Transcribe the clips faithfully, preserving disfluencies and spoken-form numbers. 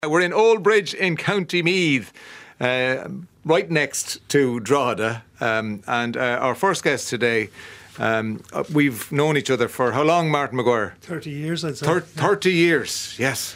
We're in Old Bridge in County Meath, uh, right next to Drogheda, um, and uh, our first guest today, um, uh, we've known each other for how long, Martin Maguire? thirty years, I'd say. Thir- thirty years, yes.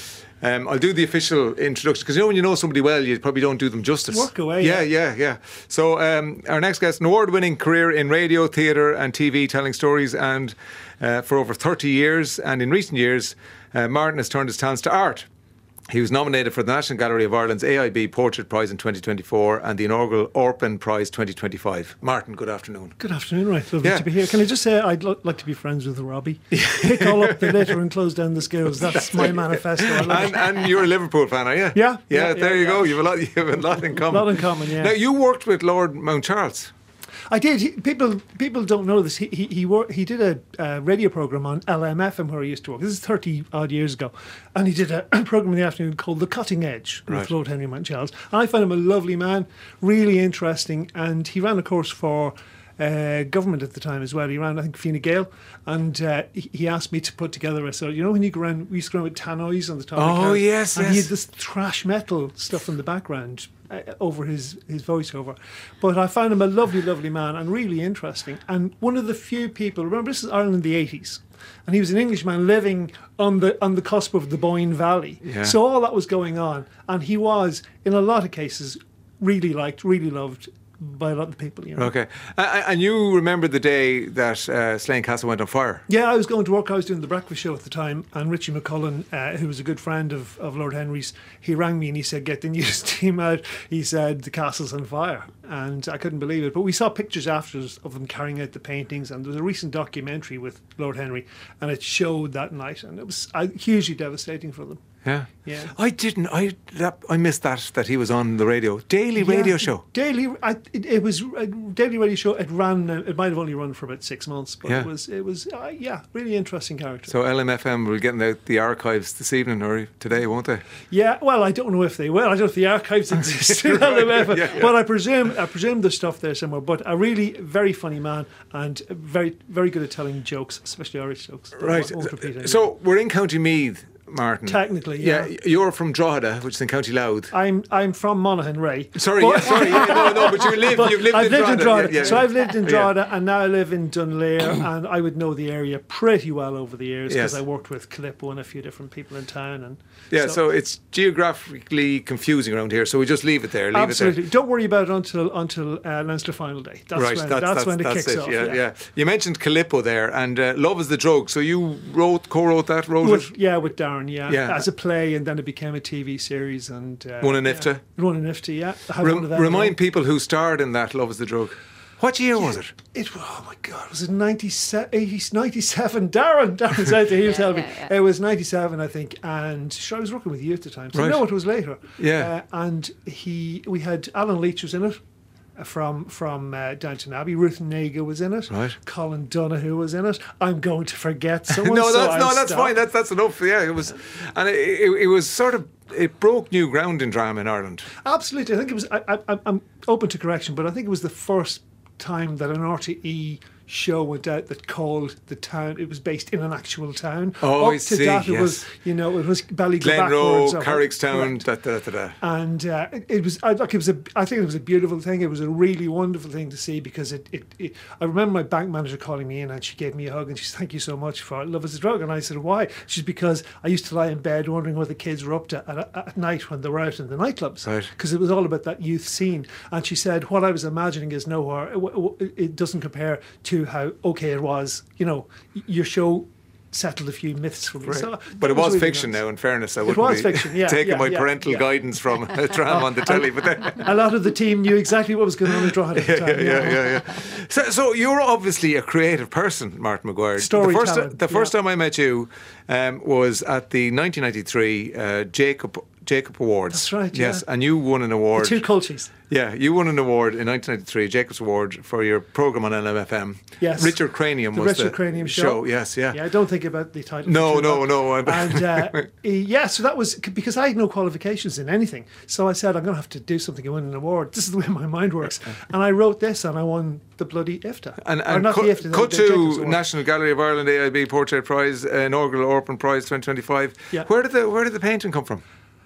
Um, I'll do the official introduction, because you know when you know somebody well, you probably don't do them justice. Work away. Yeah, yeah, yeah, yeah. So um, our next guest, an award-winning career in radio, theatre and T V, telling stories and uh, for over thirty years, and in recent years, uh, Martin has turned his talents to art. He was nominated for the National Gallery of Ireland's A I B Portrait Prize in twenty twenty-four and the inaugural Orpen Prize twenty twenty-five. Martin, good afternoon. Good afternoon, right. Lovely Yeah. to be here. Can I just say I'd lo- like to be friends with Robbie. Pick all up the litter and close down the schools. That's my manifesto. I love And, it. and you're a Liverpool fan, are you? Yeah, Yeah, yeah, there yeah, you go. yeah. You have a lot, you have a lot in common. lot in common, yeah. Now, you worked with Lord Mount Charles. I did. He, people people don't know this. He he he, wor- he did a uh, radio program on L M F M where he used to work. This is thirty odd years ago, and he did a program in the afternoon called The Cutting Edge with Right. Lord Henry Mount Charles. And I found him a lovely man, really interesting, and he ran a course for uh, government at the time as well. He ran, I think, Fine Gael, and uh, he, he asked me to put together a sort of, you know, when you go around, we used to go around with tannoys on the top. of the Oh, car, yes, and he yes. had this thrash metal stuff in the background uh, over his, his voiceover. But I found him a lovely, lovely man and really interesting. And one of the few people, remember this is Ireland in the eighties, and he was an Englishman living on the on the cusp of the Boyne Valley. Yeah. So all that was going on, and he was, in a lot of cases, really liked, really loved by a lot of people, you know. Okay. Uh, and you remember the day that uh, Slane Castle went on fire? Yeah, I was going to work. I was doing the breakfast show at the time, and Richie McCullen, uh, who was a good friend of, of Lord Henry's, he rang me and he said, "Get the news team out." He said, "The castle's on fire," and I couldn't believe it. But we saw pictures after of them carrying out the paintings, and there was a recent documentary with Lord Henry, and it showed that night, and it was uh, hugely devastating for them. Yeah. Yeah. I didn't. I that, I missed that, that he was on the radio. Daily radio Yeah, show. Daily, I, it, it was a daily radio show. It ran. Uh, it might have only run for about six months, but Yeah. it was. It was. Uh, yeah, really interesting character. So L M F M will get out the archives this evening or today, won't they? Yeah, well, I don't know if they will. I don't know if the archives exist in L M F, yeah, yeah. but I presume I presume there's stuff there somewhere. But a really very funny man and very very good at telling jokes, especially Irish jokes. that Right. I won't repeat anymore. So we're in County Meath, Martin. Technically, yeah. You're from Drogheda, which is in County Louth. I'm I'm from Monaghan Ray. Sorry, But- yeah, sorry, yeah, no, no, but you live, But you've lived I've in lived Drogheda. in Drogheda. Yeah, yeah, so yeah. I've lived in Yeah. Drogheda, and now I live in Dunleer, and I would know the area pretty well over the years because Yes. I worked with Calippo and a few different people in town. And Yeah, so, it's geographically confusing around here, so we just leave it there. Leave absolutely, It don't worry about it until until uh, Leinster final day. That's there. Right, when that's, that's, that's, when it that's kicks it. off. Yeah, yeah. You mentioned Calippo there, and uh, Love is the Drug. So you wrote, co-wrote that, wrote With, it, yeah, with Darren, yeah. Yeah. As a play, and then it became a T V series. and uh, Won an yeah. IFTA? Won an IFTA, yeah. I had Rem- one of them. remind people who starred in that Love is the Drug. What year was it? It, oh my God, was it ninety-seven, eighty, ninety-seven? Darren, Darren's out there, he'll Yeah, tell me. yeah, yeah. It was ninety-seven, I think, and sure, I was working with you at the time, so Right. no, it was later. Yeah. Uh, and he, we had Alan Leach was in it. uh, From from uh, Downton Abbey, Ruth Naga was in it. Right. Colin Donahue was in it. I'm going to forget someone. no, so that's I'll no, that's stop. fine. That's that's enough. Yeah, it was, and it, it, it was sort of it broke new ground in drama in Ireland. Absolutely, I think it was. I, I, I'm open to correction, but I think it was the first time that an R T E show went out that called the town. It was based in an actual town. Oh, Up I to see, that, it yes. was, you know, it was Ballygo Glenroe, backwards. or- Carrickstown, correct. da, da, da, da. And uh, it, it was, I, like, it was a, I think it was a beautiful thing. It was a really wonderful thing to see because it, it, it, I remember my bank manager calling me in and she gave me a hug and she said, "Thank you so much for Love is a Drug." And I said, "Why?" She's because I used to lie in bed wondering what the kids were up to at, at night when they were out in the nightclubs. Right. Because it was all about that youth scene. And she said, what I was imagining is nowhere, it, it, it doesn't compare to how okay it was. You know, your show settled a few myths for me. Right. So But it that was really fiction nice. now, in fairness. I It wouldn't was be fiction, yeah, taking yeah, my yeah, parental yeah. guidance from a drama on the telly. But then, A lot of the team knew exactly what was going on in Drogheda at the yeah, time. yeah, yeah, yeah. So, so you're obviously a creative person, Martin Maguire. The Storytelling, first, the first yeah. time I met you um, was at the nineteen ninety-three uh, Jacob Jacob Awards. That's right, Yes, yeah. and you won an award. Two cultures. Yeah, you won an award in nineteen ninety-three, Jacobs Award, for your programme on L M F M. Yes. Richard Cranium The was Richard the Cranium show. Yes, yeah. Yeah, I don't think about the title. No, for too no, long. no, I'm- And uh, yeah, so that was because I had no qualifications in anything. So I said, I'm going to have to do something and win an award. This is the way my mind works. And I wrote this and I won the bloody IFTA. And, Or and not cut, the IFTA, the- cut the Jacobs to Award. National Gallery of Ireland A I B Portrait Prize, uh, inaugural Orpen Prize twenty twenty-five. Yeah. Where did the where did the painting come from?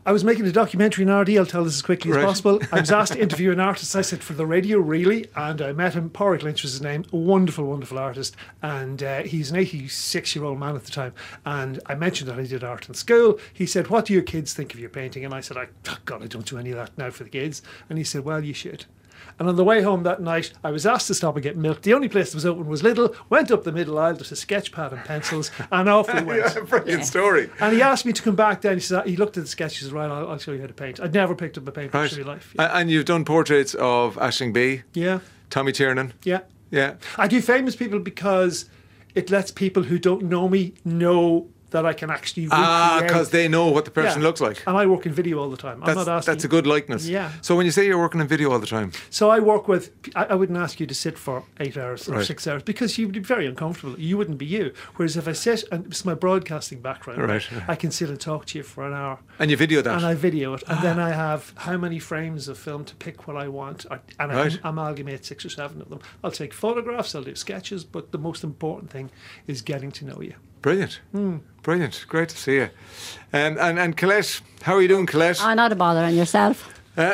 I was making a documentary in R D. I'll tell this as quickly Right. as possible. I was asked to interview an artist. I said, for the radio, really? And I met him. Porrick Lynch was his name. A wonderful, wonderful artist. And uh, he's an eighty-six-year-old man at the time. And I mentioned that I did art in school. He said, what do your kids think of your painting? And I said, I, oh God, I don't do any of that now for the kids. And he said, well, you should. And on the way home that night, I was asked to stop and get milk. The only place that was open was Lidl. Went up the middle aisle, there's a sketch pad and pencils, and off we went. Yeah, brilliant story. And he asked me to come back then. He said, he looked at the sketches, he said, right, I'll, I'll show you how to paint. I'd never picked up a paint Right. in my life. A- And you've done portraits of Aisling Bea, Yeah, Tommy Tiernan. yeah. Yeah. I do famous people because it lets people who don't know me know that I can actually Ah, recreate. because they know what the person Yeah. looks like. And I work in video all the time. I'm That's, not asking. that's a good likeness. Yeah. So when you say you're working in video all the time, So I work with, I, I wouldn't ask you to sit for eight hours or Right. six hours because you'd be very uncomfortable. You wouldn't be you. Whereas if I sit, and it's my broadcasting background, Right. I can sit and talk to you for an hour. and you video that. And I video it, and then I have how many frames of film to pick what I want, I- and I Right. can amalgamate six or seven of them. I'll take photographs, I'll do sketches, but the most important thing is getting to know you. Brilliant. Hmm. Brilliant. Great to see you. Um, and, and Colette, how are you doing, Colette? Oh, not a bother on yourself. Uh,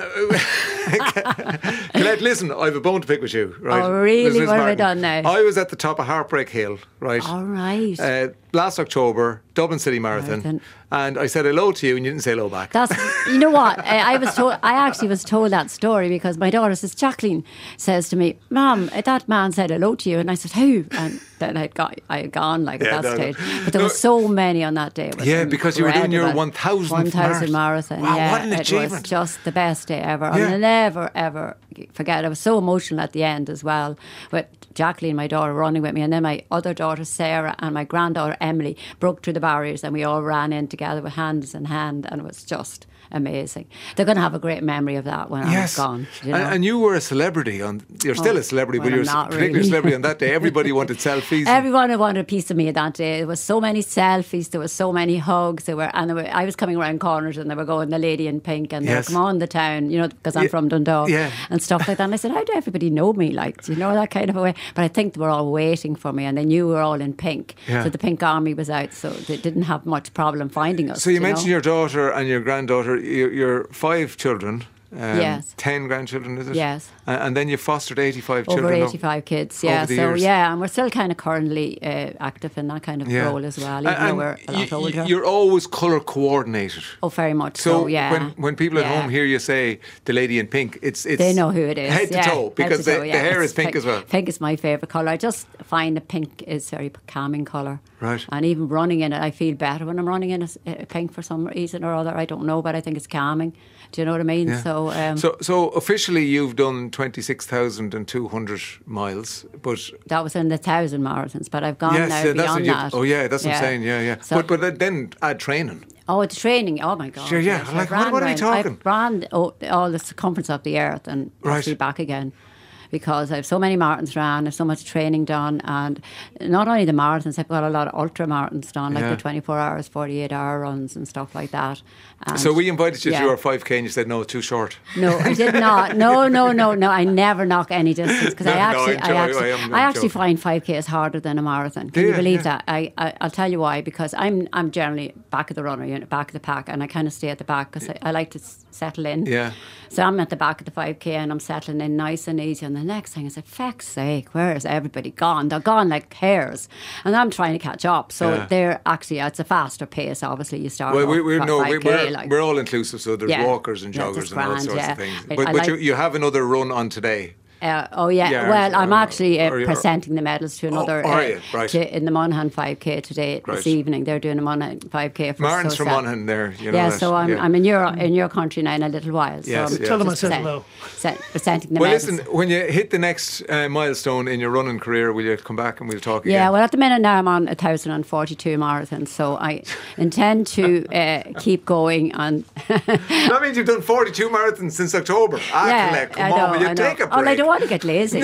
Colette, listen, I have a bone to pick with you, right? Oh, really? This is What have I Martin. done now? I was at the top of Heartbreak Hill, right? All right. Uh, last October, Dublin City Marathon, Marathon. and I said hello to you, and you didn't say hello back. That's, you know what? I, I was told. I actually was told that story because my daughter says, Jacqueline says to me, "Mom, that man said hello to you," and I said, "Who?" And then I'd got, I had gone like Yeah, at that no, no. stage. But there No. were so many on that day. It was Yeah, because you were doing your incredible. one thousandth one thousand marathon. marathon. Wow, yeah, what an it achievement. was just the best day ever. Yeah. I'll never ever forget. I was so emotional at the end as well with Jacqueline, my daughter, running with me, and then my other daughter Sarah and my granddaughter Emily broke through the barriers, and we all ran in together with hands in hand, and it was just amazing. They're going to have a great memory of that when Yes, I'm gone. You know? and, and you were a celebrity on. You're still Oh, a celebrity, well, but you're I'm not particularly a really. celebrity on that day. Everybody wanted selfies. Everyone wanted a piece of me that day. There was so many selfies. There was so many hugs. There were, and there were, I was coming around corners, and they were going, "The lady in pink," and they Yes. were, "Come on, the town," you know, because I'm Yeah, from Dundalk, yeah. and stuff like that. And I said, "How do everybody know me?" Like, do you know, that kind of a way. But I think they were all waiting for me, and they knew we were all in pink. Yeah. So the pink army was out, so they didn't have much problem finding us. So you know? mentioned your daughter and your granddaughter. Your, your five children. Um, Yes. Ten grandchildren, is it? Yes. And, and then you fostered eighty-five Over children. eighty-five kids, over yeah. the So years. yeah, and we're still kind of currently uh, active in that kind of Yeah. role as well, even And- though and we're a lot you- older. You're always colour coordinated. Oh, very much So so, yeah. when, when people at Yeah. home hear you say the lady in pink, it's it's They know who it is. head to yeah, toe head because to the, toe, the yeah. hair It's is pink, as well. Pink is my favourite colour. I just find the pink is very calming colour. Right. And even running in it, I feel better when I'm running in a, s- a pink for some reason or other. I don't know, but I think it's calming. Do you know what I mean? Yeah. So, um, So so officially you've done twenty-six thousand two hundred miles, but that was in the thousand marathons, but I've gone yes, now yeah, that's what beyond you. that. Oh yeah, that's what I'm saying. Yeah, yeah. So- but but then add training. Oh, the training. Oh, my God. Sure, yeah. yes. Like, I've what- ran what are we round- talking? I've ran all, all the circumference of the earth and Right. actually back again. Because I have so many marathons ran, I have so much training done, and not only the marathons, I've got a lot of ultra marathons done, like Yeah. the twenty-four hours, forty-eight hour runs and stuff like that. And So we invited you yeah. to our five K and you said no, too short. No, I did not. No, no, no, no. I never knock any distance because No, I no, actually, I'm I jo- actually, I am- I'm I actually joking. find five K is harder than a marathon. Can Do you you? believe Yeah. that? I, I, I'll tell you why. Because I'm, I'm generally back of the runner unit, back of the pack, and I kind of stay at the back because I, I like to s- settle in. Yeah. So I'm at the back of the five K and I'm settling in nice and easy. And the next thing is, like, feck's sake, where is everybody gone? They're gone like hares, and I'm trying to catch up. So Yeah. they're actually, it's a faster pace. Obviously, you start. Well, off we, we're at no, we, five K, we're like- we're all inclusive. So there's Yeah. walkers and Yeah, joggers that's and all grand, sorts yeah. of things. I- But I but you, like- you have another run on today. Uh, oh yeah. Yeah, well, I'm or- actually uh, or you're- presenting the medals to another. are uh, you? Right. to, in the Monaghan five K today Right. this evening. They're doing a Monaghan five K for Martin's so from sad. Monaghan there. You know Yeah, that. so I'm, Yeah. I'm in your in your country now in a little while. So Yes, I'm yes. Tell them I just said present- hello. se- presenting the Well, medals. listen, when you hit the next uh, milestone in your running career, will you come back and we'll talk Yeah, again? well, at the minute now I'm on one thousand forty-two marathons, so I intend to uh, keep going. And That means you've done forty-two marathons since October. Ah, yeah, Colette, come I on, know, will you I know. take a break? Oh, I don't want to get lazy.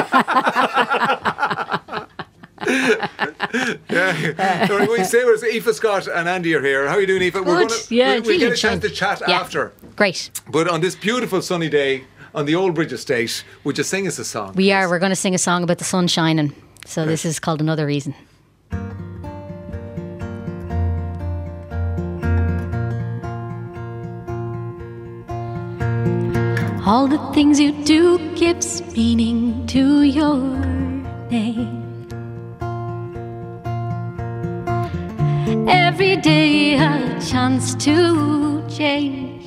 Yeah. So we say we're Aoife Scott and Andy are here. How are you doing, Aoife? We're Good, gonna, yeah, we'll, we'll get really a chance fine. to chat Yeah. after. Great. But on this beautiful sunny day on the Old Bridge Estate, would you sing us a song? We please? are. We're going to sing a song about the sun shining. So, Right. this is called Another Reason. All the things you do gives meaning to your name. Every day a chance to change.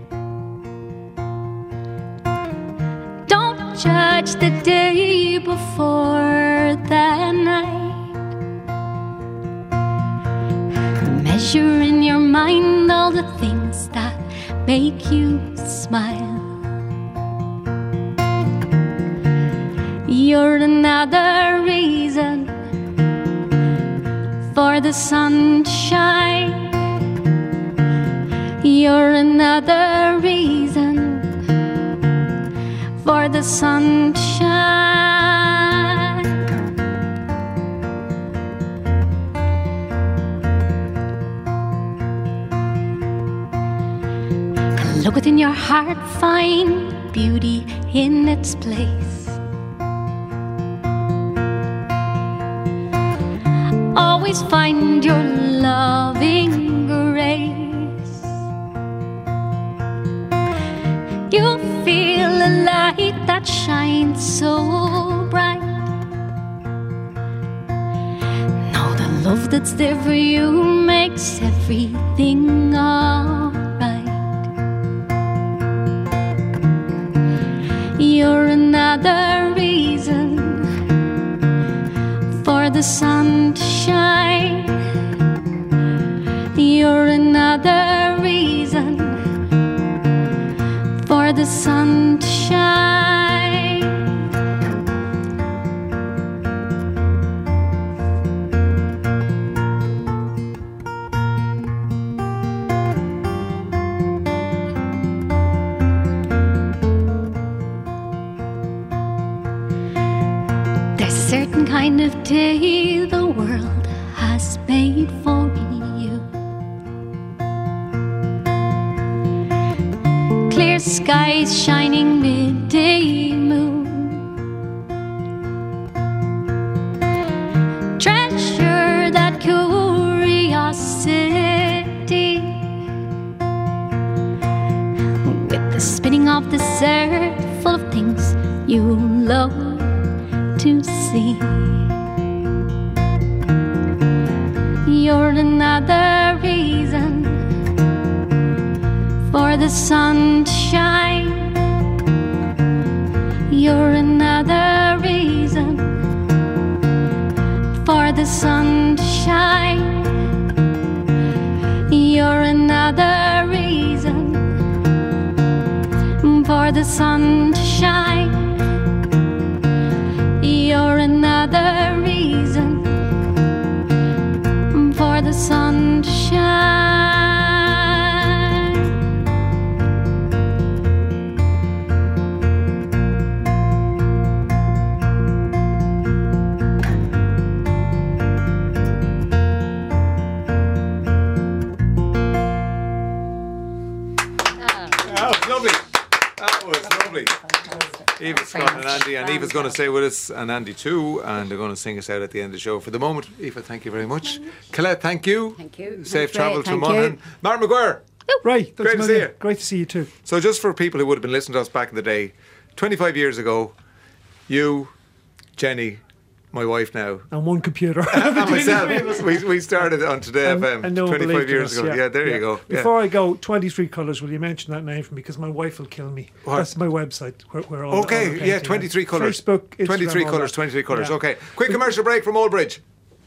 Don't judge the day before the night. Measure in your mind all the things that make you smile. You're another reason for the sun to shine. You're another reason for the sun to shine. Look within your heart, find beauty in its place. Always find your loving grace. You feel a light that shines so bright. Know the love that's there for you makes everything alright. You're another reason for the sun to shine. You're another reason for the sun to shine. There's a certain kind of day the world has made for you. Clear skies, shining midday moon. Treasure that curiosity with the spinning of this earth full of things you love to see. You're another reason for the sun to shine. You're another reason for the sun to shine. You're another reason for the sun to shine. You're another reason for the sun to shine. That was lovely. That was lovely. Eva, Scott and Andy, and Eva's going to stay with us, and Andy too, and they're going to sing us out at the end of the show. For the moment, Eva, thank you very much. Colette, thank you. Thank you. Safe Thanks, travel Ray. to Thank Monaghan. you. Mark McGuire. Right. Great to see you. Great to see you too. So just for people who would have been listening to us back in the day, twenty-five years ago, you, Jenny, my wife now, And one computer. and myself, we, we started on Today And- F M and no one twenty-five believed in years us, ago. Yeah, there you go. Yeah. Before I go, twenty-three colours, will you mention that name for me? Because my wife will kill me. What? That's my website. Where, where all, all the Okay, painting yeah, is. twenty-three colours. Facebook, Instagram, twenty-three all colours, that. twenty-three colours. Yeah. Okay. Quick commercial break from Old Bridge.